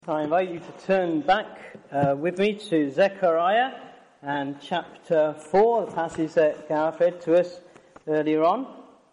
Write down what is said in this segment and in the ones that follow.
I invite you to turn back with me to Zechariah and chapter 4, the passage that Gareth read to us earlier on.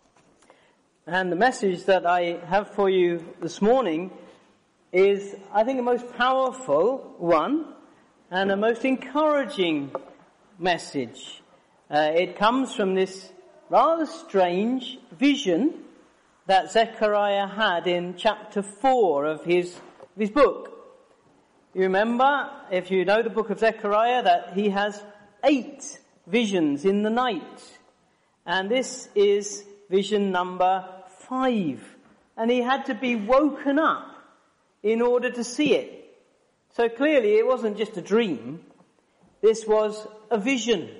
And the message that I have for you this morning is, I think, a most powerful one and a most encouraging message. It comes from this rather strange vision that Zechariah had in chapter 4 of his book. You remember, if you know the book of Zechariah, that he has 8 visions in the night. And this is vision number 5. And he had to be woken up in order to see it. So clearly it wasn't just a dream. This was a vision.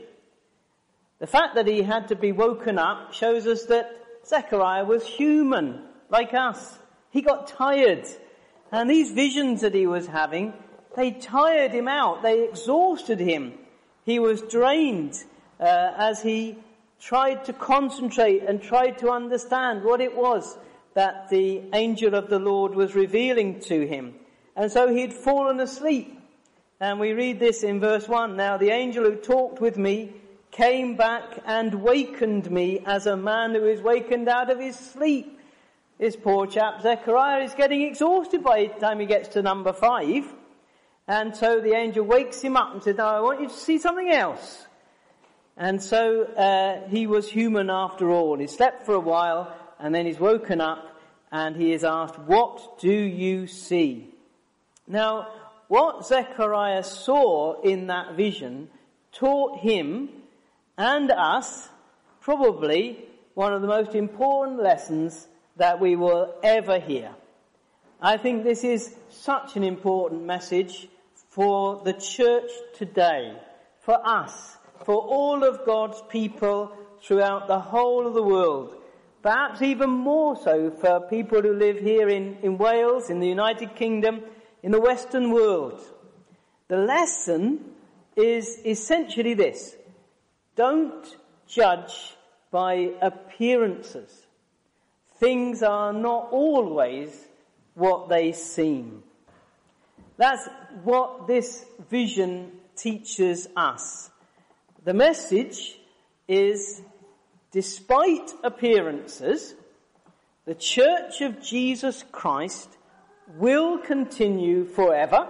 The fact that he had to be woken up shows us that Zechariah was human, like us. He got tired. And these visions that he was having, they tired him out. They exhausted him. He was drained as he tried to concentrate and tried to understand what it was that the angel of the Lord was revealing to him. And so he had fallen asleep. And we read this in verse 1. Now the angel who talked with me came back and wakened me as a man who is wakened out of his sleep. This poor chap, Zechariah, is getting exhausted by the time he gets to number 5. And so the angel wakes him up and says, "Now I want you to see something else." And so he was human after all. He slept for a while and then he's woken up and he is asked, "What do you see?" Now, what Zechariah saw in that vision taught him and us probably one of the most important lessons that we will ever hear. I think this is such an important message for the church today, for us, for all of God's people throughout the whole of the world, perhaps even more so for people who live here in Wales, in the United Kingdom, in the Western world. The lesson is essentially this: don't judge by appearances. Things are not always what they seem. That's what this vision teaches us. The message is, despite appearances, the Church of Jesus Christ will continue forever.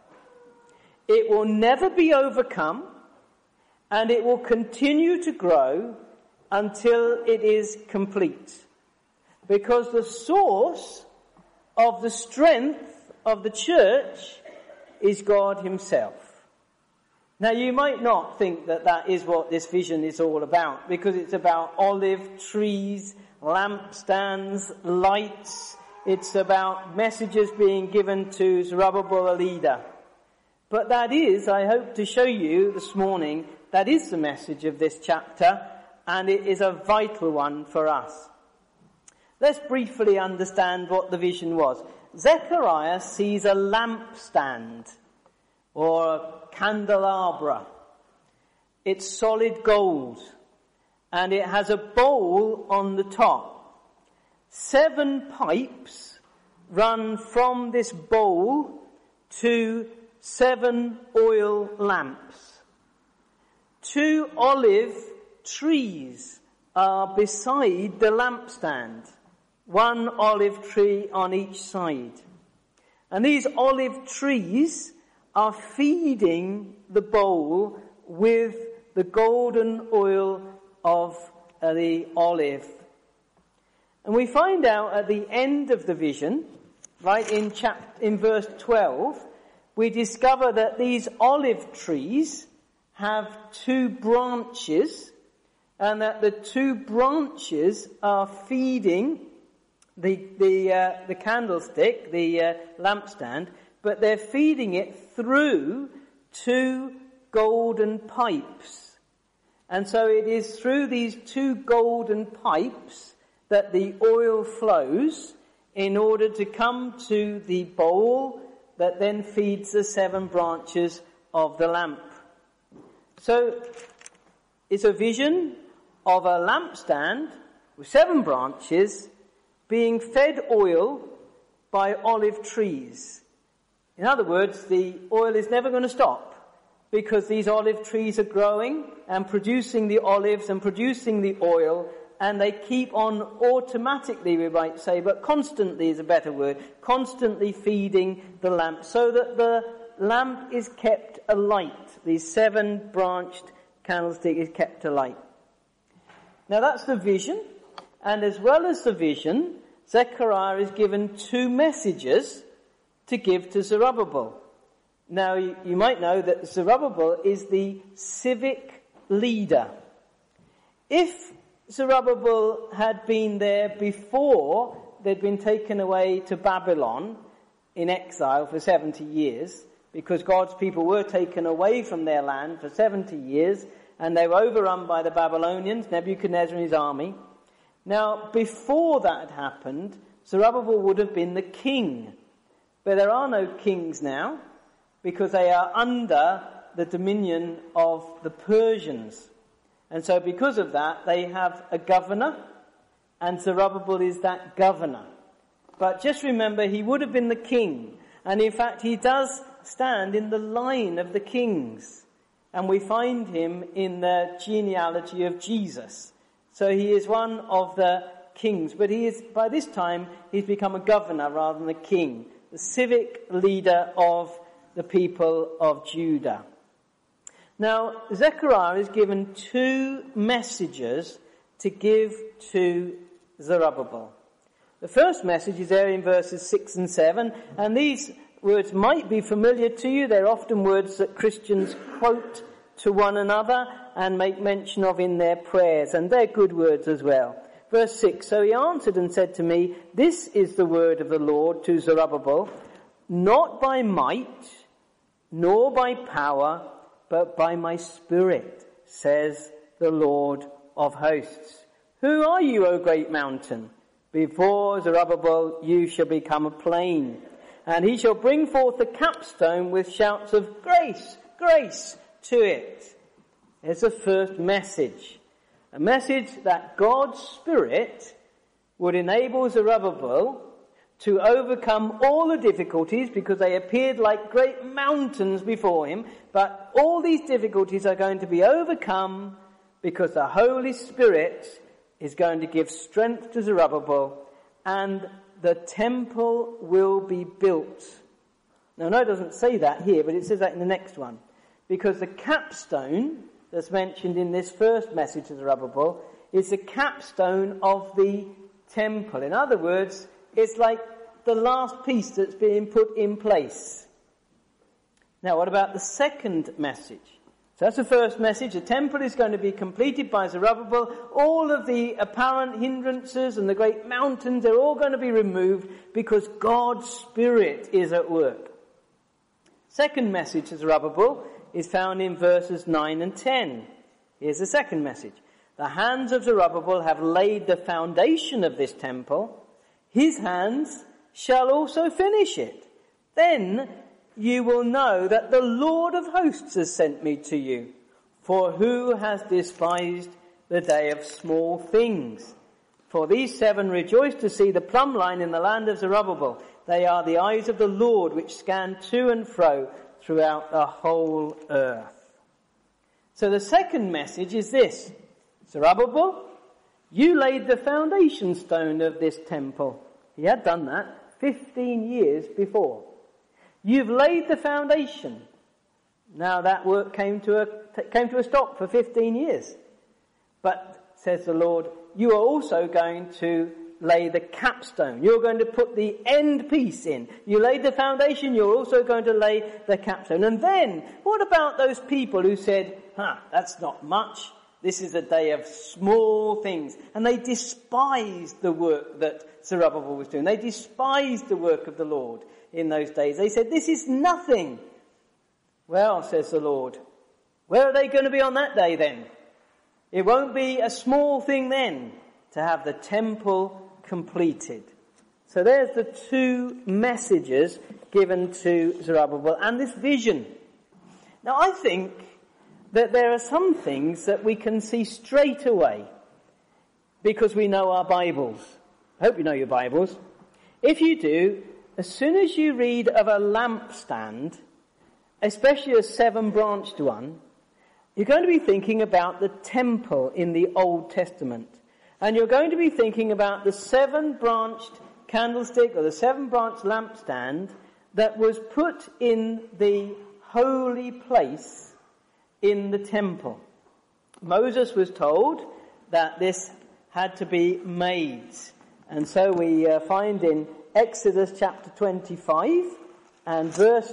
It will never be overcome, and it will continue to grow until it is complete. Because the source of the strength of the church is God himself. Now you might not think that that is what this vision is all about, because it's about olive trees, lampstands, lights. It's about messages being given to Zerubbabel, a leader. But that is, I hope to show you this morning, that is the message of this chapter, and it is a vital one for us. Let's briefly understand what the vision was. Zechariah sees a lampstand or a candelabra. It's solid gold and it has a bowl on the top. 7 pipes run from this bowl to 7 oil lamps. 2 olive trees are beside the lampstand. 1 olive tree on each side. And these olive trees are feeding the bowl with the golden oil of the olive. And we find out at the end of the vision, right in verse 12, we discover that these olive trees have 2 branches, and that the 2 branches are feeding the candlestick, the lampstand, but they're feeding it through 2 golden pipes. And so it is through these 2 golden pipes that the oil flows in order to come to the bowl that then feeds the 7 branches of the lamp. So it's a vision of a lampstand with 7 branches being fed oil by olive trees. In other words, the oil is never going to stop because these olive trees are growing and producing the olives and producing the oil, and they keep on automatically, we might say, but constantly is a better word, constantly feeding the lamp so that the lamp is kept alight. The 7-branched candlestick is kept alight. Now that's the vision, and as well as the vision, Zechariah is given 2 messages to give to Zerubbabel. Now you might know that Zerubbabel is the civic leader. If Zerubbabel had been there before they'd been taken away to Babylon in exile for 70 years, because God's people were taken away from their land for 70 years, and they were overrun by the Babylonians, Nebuchadnezzar and his army. Now, before that had happened, Zerubbabel would have been the king. But there are no kings now, because they are under the dominion of the Persians. And so because of that, they have a governor, and Zerubbabel is that governor. But just remember, he would have been the king. And in fact, he does stand in the line of the kings. And we find him in the genealogy of Jesus. So he is one of the kings. But he is, by this time, he's become a governor rather than a king. The civic leader of the people of Judah. Now, Zechariah is given 2 messages to give to Zerubbabel. The first message is there in verses 6 and 7, and these words might be familiar to you. They're often words that Christians quote to one another and make mention of in their prayers, and they're good words as well. Verse 6, so he answered and said to me, this is the word of the Lord to Zerubbabel, not by might, nor by power, but by my Spirit, says the Lord of hosts. Who are you, O great mountain? Before Zerubbabel you shall become a plain, and he shall bring forth the capstone with shouts of grace, grace to it. Here's the first message. A message that God's Spirit would enable Zerubbabel to overcome all the difficulties, because they appeared like great mountains before him. But all these difficulties are going to be overcome because the Holy Spirit is going to give strength to Zerubbabel, and the temple will be built. Now, no, it doesn't say that here, but it says that in the next one. Because the capstone that's mentioned in this first message to Zerubbabel is the capstone of the temple. In other words, it's like the last piece that's being put in place. Now, what about the second message? So that's the first message. The temple is going to be completed by Zerubbabel. All of the apparent hindrances and the great mountains, they're all going to be removed because God's Spirit is at work. Second message to Zerubbabel is found in verses 9 and 10. Here's the second message. The hands of Zerubbabel have laid the foundation of this temple. His hands shall also finish it. Then you will know that the Lord of hosts has sent me to you. For who has despised the day of small things? For these 7 rejoice to see the plumb line in the land of Zerubbabel. They are the eyes of the Lord which scan to and fro throughout the whole earth. So the second message is this. Zerubbabel, you laid the foundation stone of this temple. He had done that 15 years before. You've laid the foundation. Now that work came to a stop for 15 years. But, says the Lord, you are also going to lay the capstone. You're going to put the end piece in. You laid the foundation, you're also going to lay the capstone. And then, what about those people who said, that's not much. This is a day of small things. And they despised the work that Zerubbabel was doing. They despised the work of the Lord in those days. They said, this is nothing. Well, says the Lord, where are they going to be on that day then? It won't be a small thing then to have the temple completed. So there's the 2 messages given to Zerubbabel and this vision. Now I think that there are some things that we can see straight away because we know our Bibles. I hope you know your Bibles. If you do, as soon as you read of a lampstand, especially a 7-branched one, you're going to be thinking about the temple in the Old Testament. And you're going to be thinking about the 7-branched candlestick or the 7-branched lampstand that was put in the holy place in the temple. Moses was told that this had to be made. And so we find in Exodus chapter 25 and verse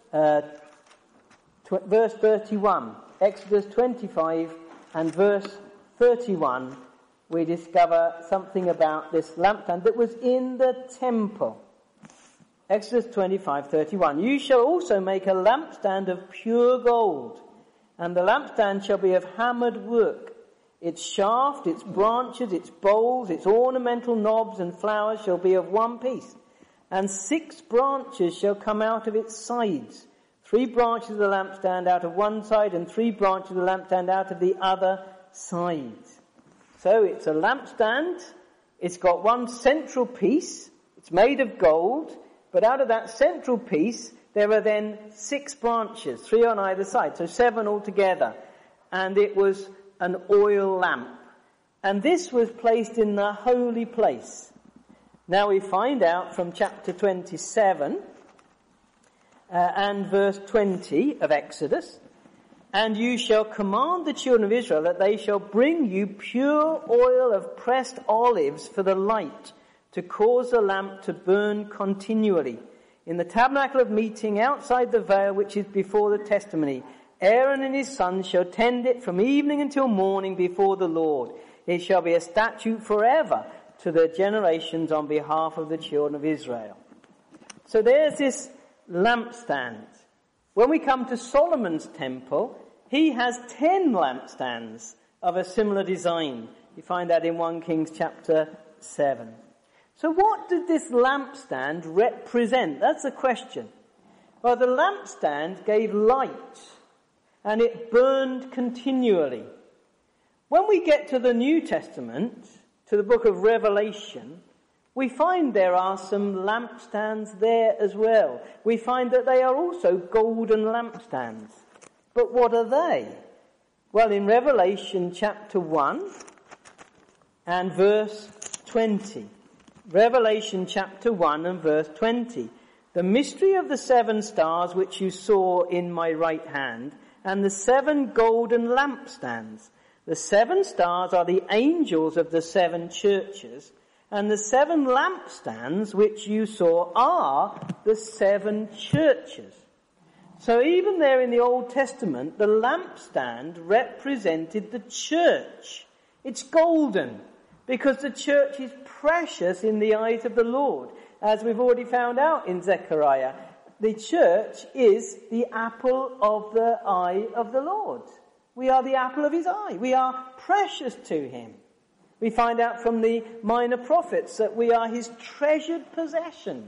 31. Exodus 25 and verse 31, we discover something about this lampstand that was in the temple. Exodus 25:31. You shall also make a lampstand of pure gold, and the lampstand shall be of hammered work. Its shaft, its branches, its bowls, its ornamental knobs and flowers shall be of one piece, and 6 branches shall come out of its sides. 3 branches of the lampstand out of one side, and 3 branches of the lampstand out of the other side. So it's a lampstand. It's got one central piece. It's made of gold. But out of that central piece, there are then 6 branches, 3 on either side. So 7 altogether. And it was an oil lamp. And this was placed in the holy place. Now we find out from chapter 27 and verse 20 of Exodus, and you shall command the children of Israel that they shall bring you pure oil of pressed olives for the light, to cause the lamp to burn continually. In the tabernacle of meeting outside the veil which is before the testimony, Aaron and his sons shall tend it from evening until morning before the Lord. It shall be a statute forever to their generations on behalf of the children of Israel. So there's this lampstand. When we come to Solomon's temple, he has 10 lampstands of a similar design. You find that in 1 Kings chapter 7. So what did this lampstand represent? That's the question. Well, the lampstand gave light, and it burned continually. When we get to the New Testament, to the book of Revelation, we find there are some lampstands there as well. We find that they are also golden lampstands. But what are they? Well, in Revelation chapter 1 and verse 20. Revelation chapter 1 and verse 20. The mystery of the 7 stars which you saw in my right hand, and the 7 golden lampstands. The 7 stars are the angels of the 7 churches, and the 7 lampstands which you saw are the 7 churches. So even there in the Old Testament, the lampstand represented the church. It's golden because the church is precious in the eyes of the Lord. As we've already found out in Zechariah, the church is the apple of the eye of the Lord. We are the apple of his eye. We are precious to him. We find out from the minor prophets that we are his treasured possessions.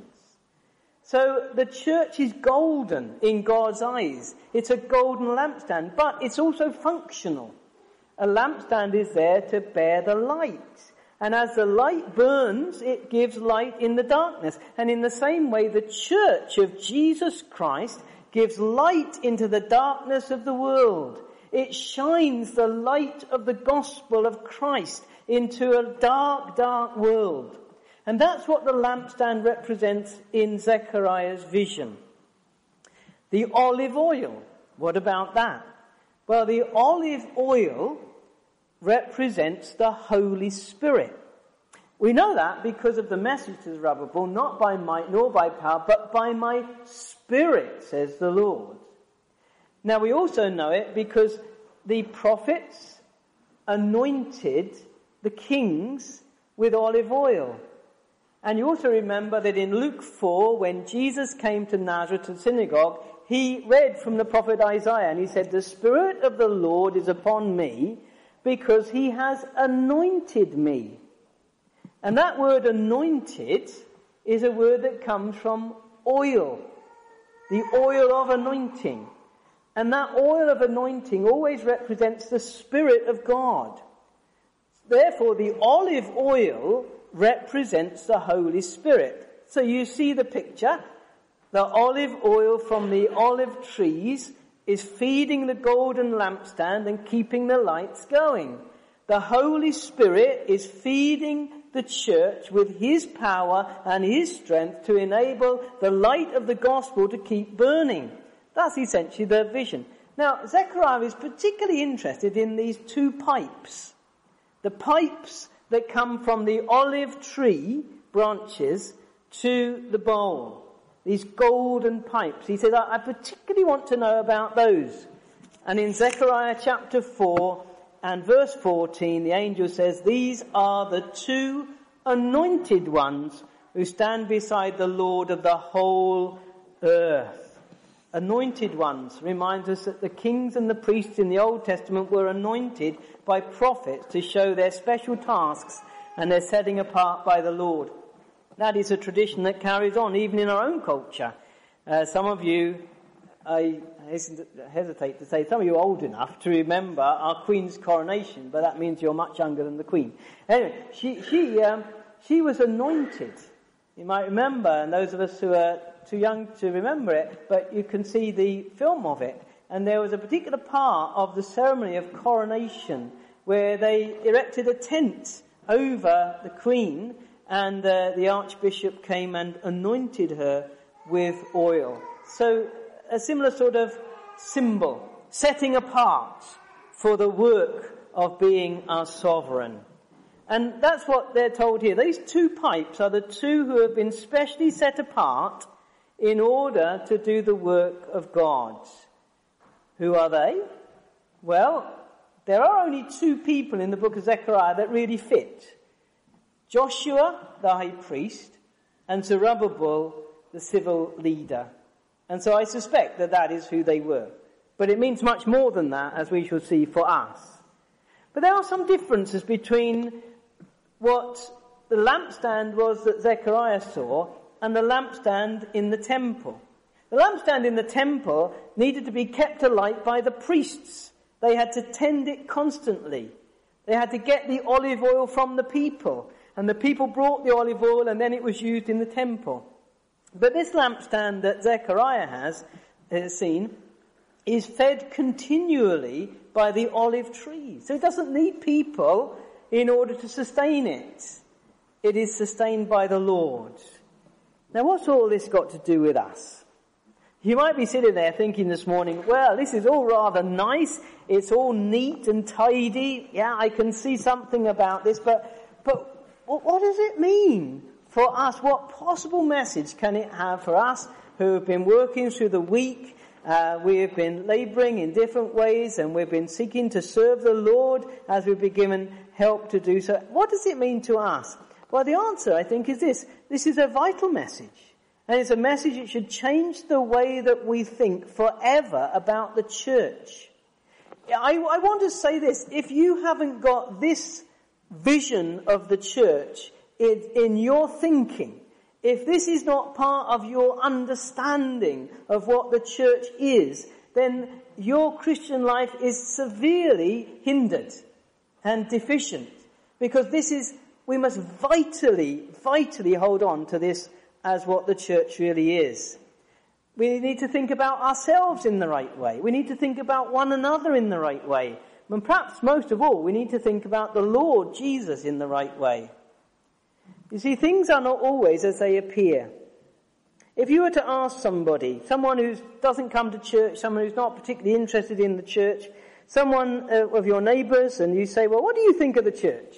So the church is golden in God's eyes. It's a golden lampstand, but it's also functional. A lampstand is there to bear the light. And as the light burns, it gives light in the darkness. And in the same way, the church of Jesus Christ gives light into the darkness of the world. It shines the light of the gospel of Christ into a dark, dark world. And that's what the lampstand represents in Zechariah's vision. The olive oil. What about that? Well, the olive oil represents the Holy Spirit. We know that because of the message to the rubber bull, not by might nor by power, but by my Spirit, says the Lord. Now we also know it because the prophets anointed the kings with olive oil. And you also remember that in Luke 4, when Jesus came to Nazareth to the synagogue, he read from the prophet Isaiah, and he said, "The Spirit of the Lord is upon me, because he has anointed me." And that word anointed is a word that comes from oil, the oil of anointing. And that oil of anointing always represents the Spirit of God. Therefore, the olive oil represents the Holy Spirit. So you see the picture. The olive oil from the olive trees is feeding the golden lampstand and keeping the lights going. The Holy Spirit is feeding the church with his power and his strength to enable the light of the gospel to keep burning. That's essentially their vision. Now, Zechariah is particularly interested in these two pipes. The pipes that come from the olive tree branches to the bowl. These golden pipes. He says, I particularly want to know about those. And in Zechariah chapter 4 and verse 14, the angel says, these are the two anointed ones who stand beside the Lord of the whole earth. Anointed ones reminds us that the kings and the priests in the Old Testament were anointed by prophets to show their special tasks and their setting apart by the Lord. That is a tradition that carries on even in our own culture. Some of you, I hesitate to say, some of you are old enough to remember our Queen's coronation, but that means you're much younger than the Queen. Anyway, she was anointed. You might remember, and those of us who are too young to remember it, but you can see the film of it. And there was a particular part of the ceremony of coronation where they erected a tent over the Queen, and the Archbishop came and anointed her with oil. So a similar sort of symbol, setting apart for the work of being our sovereign. And that's what they're told here. These two pipes are the two who have been specially set apart in order to do the work of God. Who are they? Well, there are only two people in the book of Zechariah that really fit. Joshua, the high priest, and Zerubbabel, the civil leader. And so I suspect that that is who they were. But it means much more than that, as we shall see for us. But there are some differences between what the lampstand was that Zechariah saw and the lampstand in the temple. The lampstand in the temple needed to be kept alight by the priests. They had to tend it constantly. They had to get the olive oil from the people. And the people brought the olive oil and then it was used in the temple. But this lampstand that Zechariah has seen is fed continually by the olive tree. So it doesn't need people in order to sustain it. It is sustained by the Lord. Now what's all this got to do with us? You might be sitting there thinking this morning, well, this is all rather nice. It's all neat and tidy. Yeah, I can see something about this, but what does it mean for us? What possible message can it have for us who have been working through the week? We have been labouring in different ways and we've been seeking to serve the Lord as we've been given help to do so. What does it mean to us? Well, the answer, I think, is this. This is a vital message. And it's a message that should change the way that we think forever about the church. I want to say this. If you haven't got this vision of the church in your thinking, if this is not part of your understanding of what the church is, then your Christian life is severely hindered and deficient. Because we must vitally hold on to this as what the church really is. We need to think about ourselves in the right way. We need to think about one another in the right way. And perhaps most of all, we need to think about the Lord Jesus in the right way. You see, things are not always as they appear. If you were to ask someone who doesn't come to church, someone who's not particularly interested in the church, someone of your neighbours, and you say, well, what do you think of the church?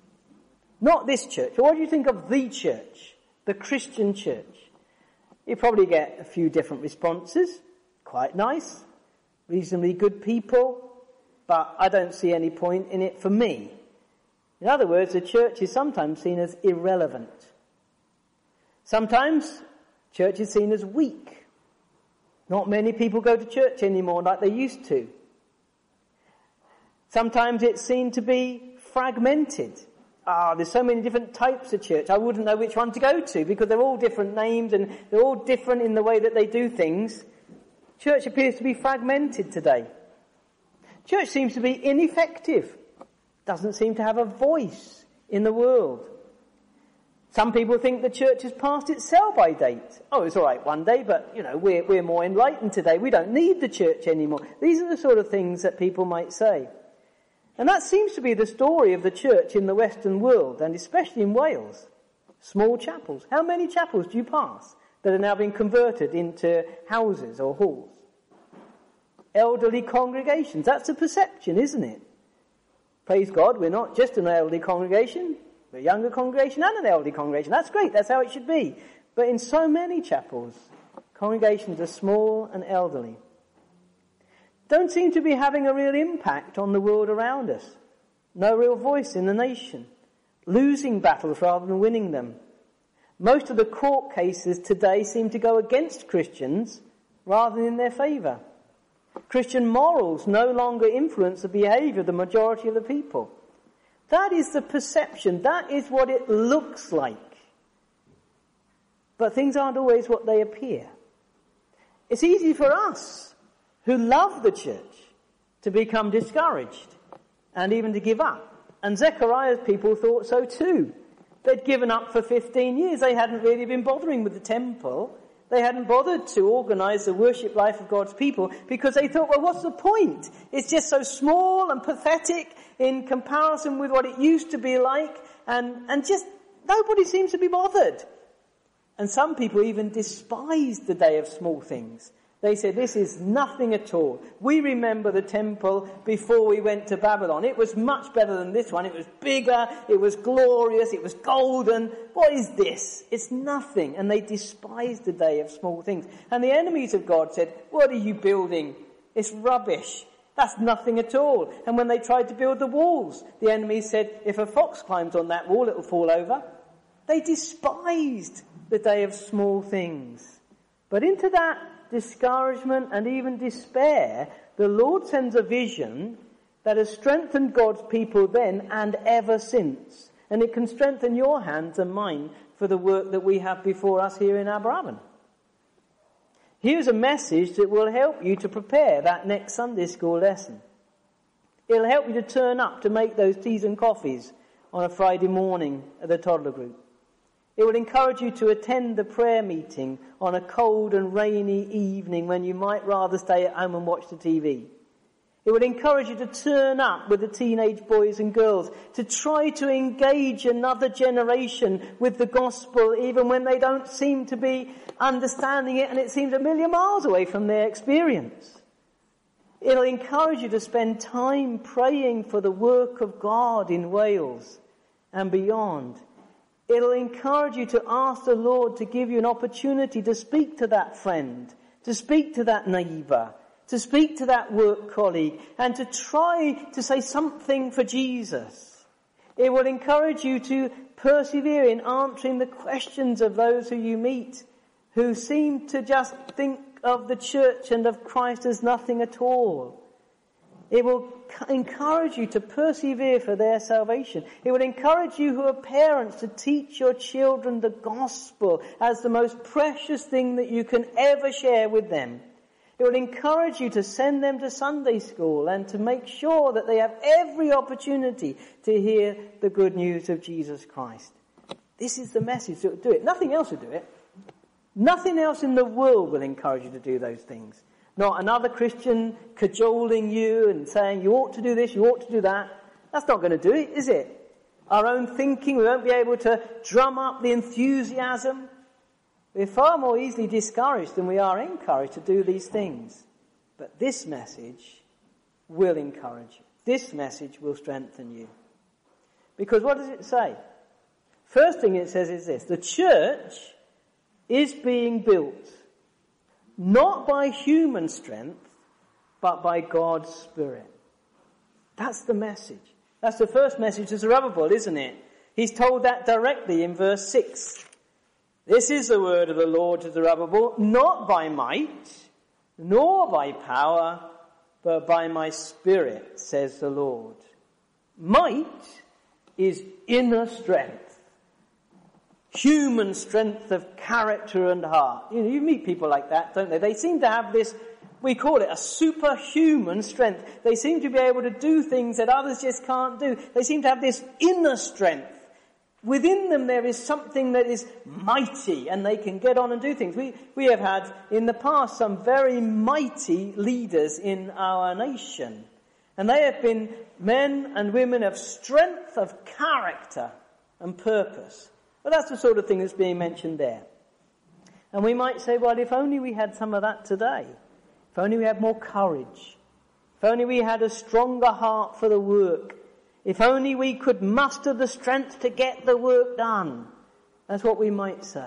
Not this church, but what do you think of the church, the Christian church? You probably get a few different responses. Quite nice, reasonably good people, but I don't see any point in it for me. In other words, the church is sometimes seen as irrelevant. Sometimes church is seen as weak. Not many people go to church anymore like they used to. Sometimes it's seen to be fragmented. There's so many different types of church. I wouldn't know which one to go to because they're all different names and they're all different in the way that they do things. Church appears to be fragmented today. Church seems to be ineffective. Doesn't seem to have a voice in the world. Some people think the church has passed its sell-by date. Oh, it's all right one day, but, we're more enlightened today. We don't need the church anymore. These are the sort of things that people might say. And that seems to be the story of the church in the Western world, and especially in Wales. Small chapels. How many chapels do you pass that are now being converted into houses or halls? Elderly congregations. That's a perception, isn't it? Praise God, we're not just an elderly congregation. We're a younger congregation and an elderly congregation. That's great. That's how it should be. But in so many chapels, congregations are small and elderly. Don't seem to be having a real impact on the world around us. No real voice in the nation. Losing battles rather than winning them. Most of the court cases today seem to go against Christians rather than in their favour. Christian morals no longer influence the behaviour of the majority of the people. That is the perception. That is what it looks like. But things aren't always what they appear. It's easy for us who love the church to become discouraged and even to give up. And Zechariah's people thought so too. They'd given up for 15 years. They hadn't really been bothering with the temple. They hadn't bothered to organise the worship life of God's people because they thought, well, what's the point? It's just so small and pathetic in comparison with what it used to be like, and just nobody seems to be bothered. And some people even despised the day of small things. They said, this is nothing at all. We remember the temple before we went to Babylon. It was much better than this one. It was bigger, it was glorious, it was golden. What is this? It's nothing. And they despised the day of small things. And the enemies of God said, what are you building? It's rubbish. That's nothing at all. And when they tried to build the walls, the enemies said, if a fox climbs on that wall, it'll fall over. They despised the day of small things. But into that discouragement and even despair, the Lord sends a vision that has strengthened God's people then and ever since. And it can strengthen your hands and mine for the work that we have before us here in Aberavon. Here's a message that will help you to prepare that next Sunday school lesson. It'll help you to turn up to make those teas and coffees on a Friday morning at the toddler group. It will encourage you to attend the prayer meeting on a cold and rainy evening when you might rather stay at home and watch the TV. It would encourage you to turn up with the teenage boys and girls, to try to engage another generation with the gospel even when they don't seem to be understanding it and it seems a million miles away from their experience. It'll encourage you to spend time praying for the work of God in Wales and beyond. It'll encourage you to ask the Lord to give you an opportunity to speak to that friend, to speak to that neighbour, to speak to that work colleague, and to try to say something for Jesus. It will encourage you to persevere in answering the questions of those who you meet, who seem to just think of the church and of Christ as nothing at all. It will encourage you to persevere for their salvation. It will encourage you who are parents to teach your children the gospel as the most precious thing that you can ever share with them. It will encourage you to send them to Sunday school and to make sure that they have every opportunity to hear the good news of Jesus Christ. This is the message that will do it. Nothing else will do it. Nothing else in the world will encourage you to do those things. Not another Christian cajoling you and saying you ought to do this, you ought to do that. That's not going to do it, is it? Our own thinking, we won't be able to drum up the enthusiasm. We're far more easily discouraged than we are encouraged to do these things. But this message will encourage you. This message will strengthen you. Because what does it say? First thing it says is this: the church is being built not by human strength, but by God's Spirit. That's the message. That's the first message to Zerubbabel, isn't it? He's told that directly in verse 6. This is the word of the Lord to Zerubbabel, not by might, nor by power, but by my Spirit, says the Lord. Might is inner strength. Human strength of character and heart. You meet people like that, don't they? They seem to have this, we call it a superhuman strength. They seem to be able to do things that others just can't do. They seem to have this inner strength. Within them there is something that is mighty, and they can get on and do things. We have had in the past some very mighty leaders in our nation. And they have been men and women of strength, of character and purpose. Well, that's the sort of thing that's being mentioned there. And we might say, well, if only we had some of that today. If only we had more courage. If only we had a stronger heart for the work. If only we could muster the strength to get the work done. That's what we might say.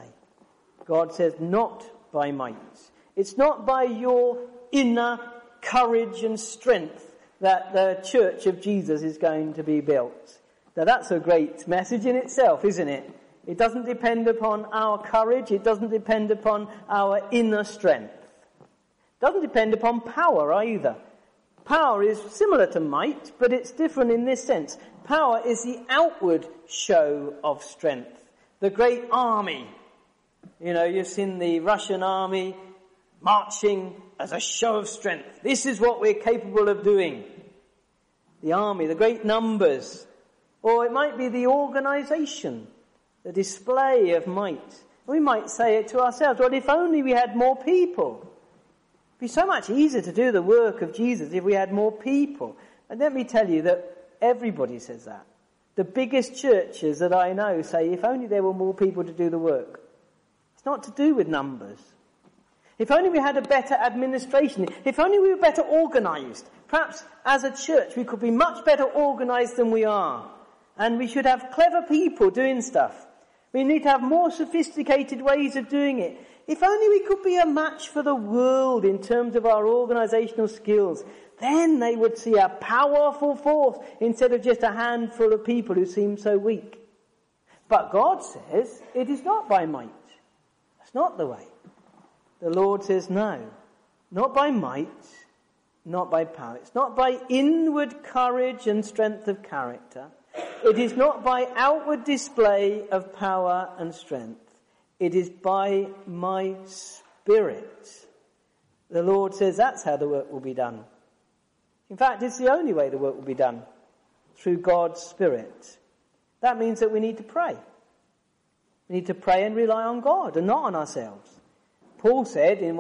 God says, not by might. It's not by your inner courage and strength that the church of Jesus is going to be built. Now that's a great message in itself, isn't it? It doesn't depend upon our courage. It doesn't depend upon our inner strength. It doesn't depend upon power either. Power is similar to might, but it's different in this sense. Power is the outward show of strength. The great army. You know, you've seen the Russian army marching as a show of strength. This is what we're capable of doing. The army, the great numbers. Or it might be the organisation, the display of might. We might say it to ourselves, well, if only we had more people. It'd be so much easier to do the work of Jesus if we had more people. And let me tell you that everybody says that. The biggest churches that I know say, if only there were more people to do the work. It's not to do with numbers. If only we had a better administration. If only we were better organised. Perhaps as a church we could be much better organised than we are. And we should have clever people doing stuff. We need to have more sophisticated ways of doing it. If only we could be a match for the world in terms of our organisational skills, then they would see a powerful force instead of just a handful of people who seem so weak. But God says it is not by might. That's not the way. The Lord says no, not by might, not by power. It's not by inward courage and strength of character. It is not by outward display of power and strength. It is by my Spirit. The Lord says that's how the work will be done. In fact, it's the only way the work will be done, through God's Spirit. That means that we need to pray. We need to pray and rely on God and not on ourselves. Paul said in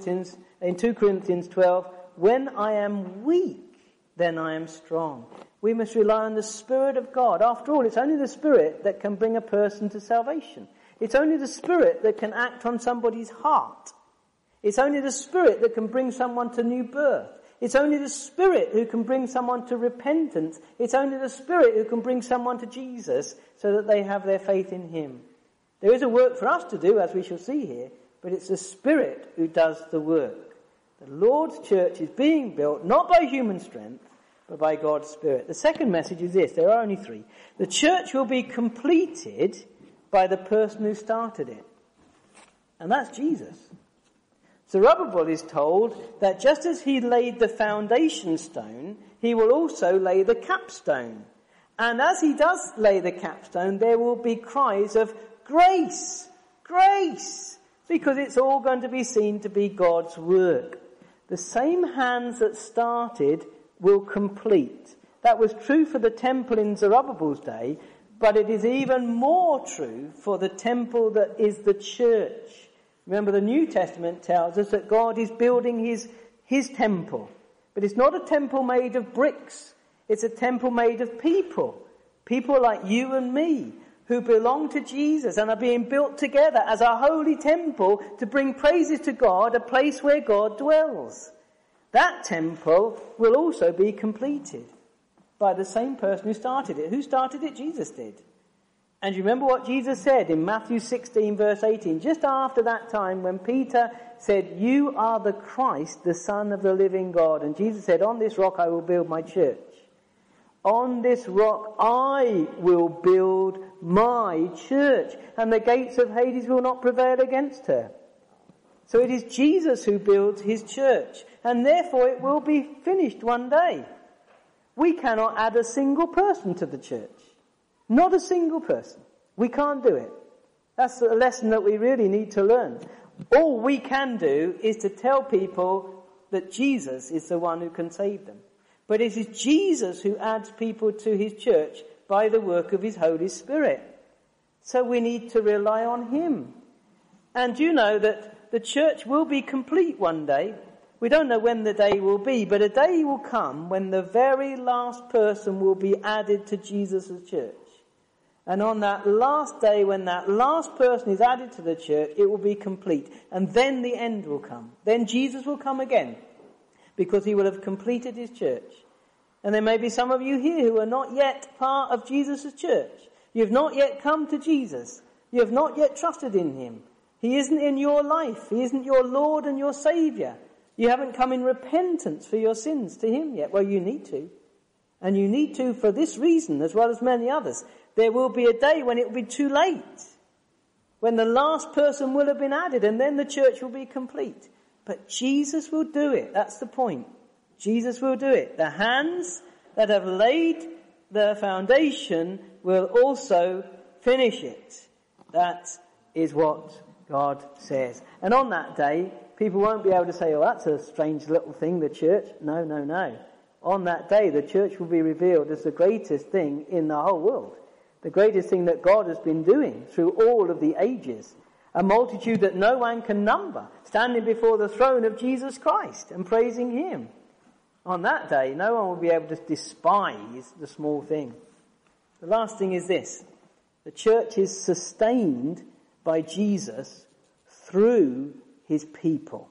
2 Corinthians 12, when I am weak, then I am strong. We must rely on the Spirit of God. After all, it's only the Spirit that can bring a person to salvation. It's only the Spirit that can act on somebody's heart. It's only the Spirit that can bring someone to new birth. It's only the Spirit who can bring someone to repentance. It's only the Spirit who can bring someone to Jesus so that they have their faith in Him. There is a work for us to do, as we shall see here, but it's the Spirit who does the work. The Lord's church is being built not by human strength, but by God's Spirit. The second message is this. There are only three. The church will be completed by the person who started it. And that's Jesus. Zerubbabel is told that just as he laid the foundation stone, he will also lay the capstone. And as he does lay the capstone, there will be cries of grace, grace, because it's all going to be seen to be God's work. The same hands that started will complete. That was true for the temple in Zerubbabel's day, but it is even more true for the temple that is the church. Remember, the New Testament tells us that God is building his temple. But it's not a temple made of bricks. It's a temple made of people. People like you and me, who belong to Jesus and are being built together as a holy temple to bring praises to God, a place where God dwells. That temple will also be completed by the same person who started it. Who started it? Jesus did. And you remember what Jesus said in Matthew 16 verse 18, just after that time when Peter said, you are the Christ, the Son of the living God. And Jesus said, on this rock I will build my church. On this rock I will build my church, and the gates of Hades will not prevail against her. So it is Jesus who builds his church, and therefore it will be finished one day. We cannot add a single person to the church. Not a single person. We can't do it. That's the lesson that we really need to learn. All we can do is to tell people that Jesus is the one who can save them. But it is Jesus who adds people to his church by the work of his Holy Spirit. So we need to rely on him. And you know that the church will be complete one day. We don't know when the day will be, but a day will come when the very last person will be added to Jesus' church. And on that last day, when that last person is added to the church, it will be complete. And then the end will come. Then Jesus will come again, because he will have completed his church. And there may be some of you here who are not yet part of Jesus' church. You have not yet come to Jesus. You have not yet trusted in him. He isn't in your life. He isn't your Lord and your Saviour. You haven't come in repentance for your sins to him yet. Well, you need to. And you need to for this reason as well as many others. There will be a day when it will be too late. When the last person will have been added and then the church will be complete. But Jesus will do it. That's the point. Jesus will do it. The hands that have laid the foundation will also finish it. That is what God says. And on that day, people won't be able to say, oh, that's a strange little thing, the church. No, no, no. On that day, the church will be revealed as the greatest thing in the whole world. The greatest thing that God has been doing through all of the ages. A multitude that no one can number, standing before the throne of Jesus Christ and praising him. On that day, no one will be able to despise the small thing. The last thing is this. The church is sustained by Jesus through his people.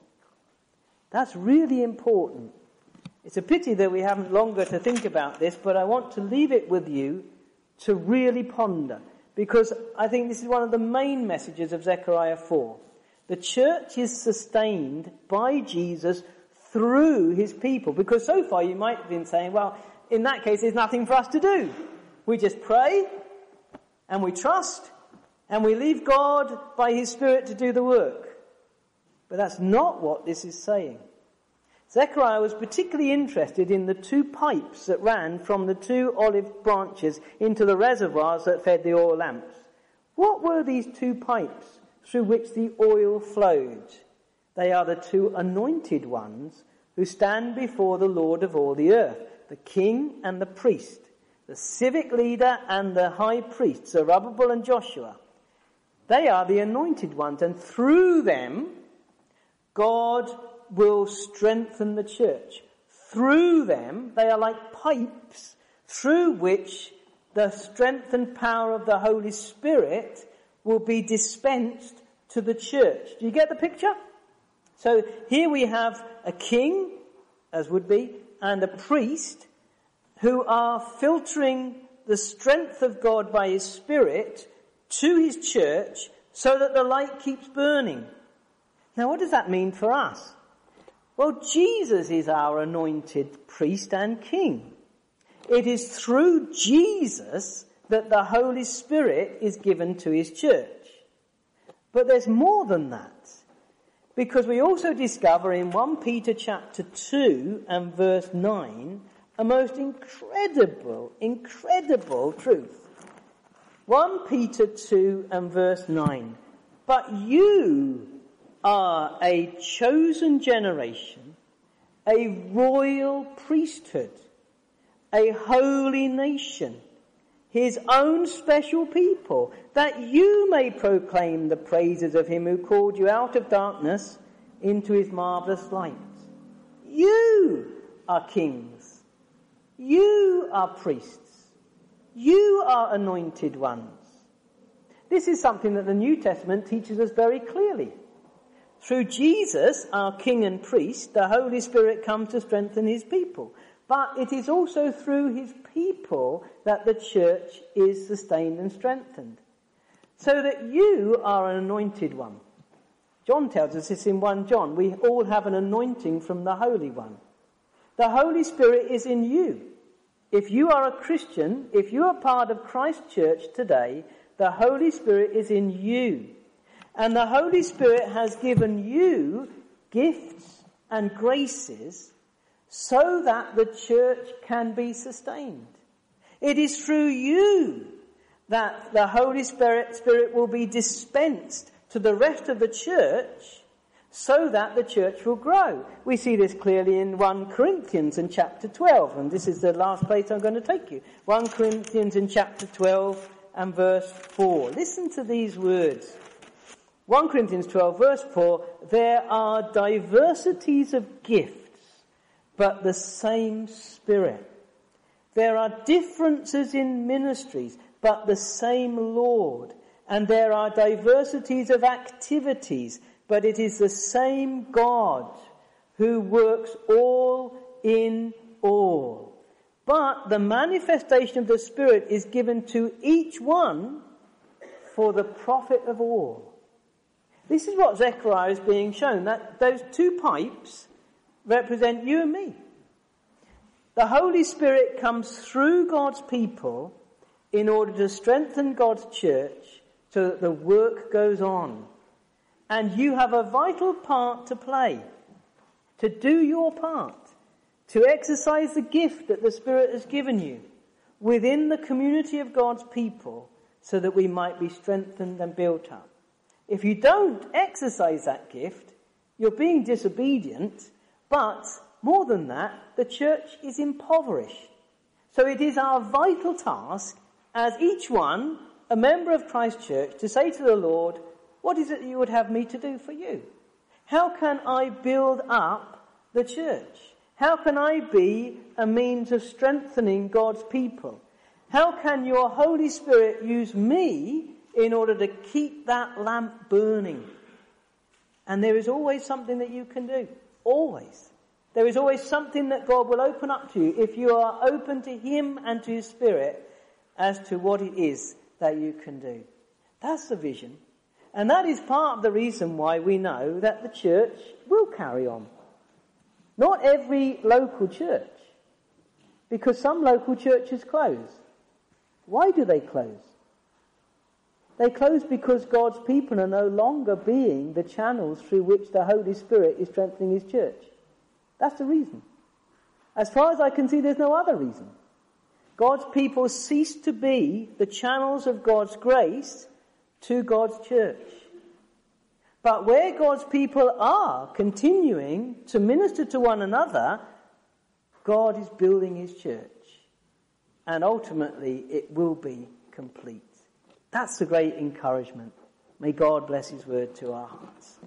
That's really important. It's a pity that we haven't longer to think about this, but I want to leave it with you to really ponder, because I think this is one of the main messages of Zechariah 4. The church is sustained by Jesus through his people, because so far you might have been saying, well, in that case there's nothing for us to do. We just pray and we trust and we leave God by his Spirit to do the work. But that's not what this is saying. Zechariah was particularly interested in the two pipes that ran from the two olive branches into the reservoirs that fed the oil lamps. What were these two pipes through which the oil flowed? They are the two anointed ones who stand before the Lord of all the earth, the king and the priest, the civic leader and the high priest, Zerubbabel and Joshua. They are the anointed ones, and through them, God will strengthen the church. Through them, they are like pipes through which the strength and power of the Holy Spirit will be dispensed to the church. Do you get the picture? So here we have a king, as would be, and a priest who are filtering the strength of God by his Spirit to his church so that the light keeps burning. Now, what does that mean for us? Well, Jesus is our anointed priest and king. It is through Jesus that the Holy Spirit is given to his church. But there's more than that. Because we also discover in 1 Peter chapter 2 and verse 9 a most incredible truth. 1 Peter 2 and verse 9. But you are a chosen generation, a royal priesthood, a holy nation, his own special people, that you may proclaim the praises of him who called you out of darkness into his marvelous light. You are kings. You are priests. You are anointed ones. This is something that the New Testament teaches us very clearly. Through Jesus, our king and priest, the Holy Spirit comes to strengthen his people. But it is also through his people that the church is sustained and strengthened. So that you are an anointed one. John tells us this in 1 John. We all have an anointing from the Holy One. The Holy Spirit is in you. If you are a Christian, if you are part of Christ's church today, the Holy Spirit is in you. And the Holy Spirit has given you gifts and graces so that the church can be sustained. It is through you that the Holy Spirit will be dispensed to the rest of the church so that the church will grow. We see this clearly in 1 Corinthians in chapter 12, and this is the last place I'm going to take you. 1 Corinthians in chapter 12 and verse 4. Listen to these words. 1 Corinthians 12 verse 4, there are diversities of gifts, but the same Spirit. There are differences in ministries, but the same Lord. And there are diversities of activities, but it is the same God who works all in all. But the manifestation of the Spirit is given to each one for the profit of all. This is what Zechariah is being shown, that those two pipes represent you and me. The Holy Spirit comes through God's people in order to strengthen God's church so that the work goes on. And you have a vital part to play, to do your part, to exercise the gift that the Spirit has given you within the community of God's people so that we might be strengthened and built up. If you don't exercise that gift, you're being disobedient, but more than that, the church is impoverished. So it is our vital task as each one, a member of Christ's church, to say to the Lord, what is it you would have me to do for you? How can I build up the church? How can I be a means of strengthening God's people? How can your Holy Spirit use me in order to keep that lamp burning? And there is always something that you can do. Always. There is always something that God will open up to you if you are open to Him and to His Spirit as to what it is that you can do. That's the vision. And that is part of the reason why we know that the church will carry on. Not every local church. Because some local churches close. Why do they close? They close because God's people are no longer being the channels through which the Holy Spirit is strengthening His church. That's the reason. As far as I can see, there's no other reason. God's people cease to be the channels of God's grace to God's church. But where God's people are continuing to minister to one another, God is building His church. And ultimately, it will be complete. That's the great encouragement. May God bless His word to our hearts.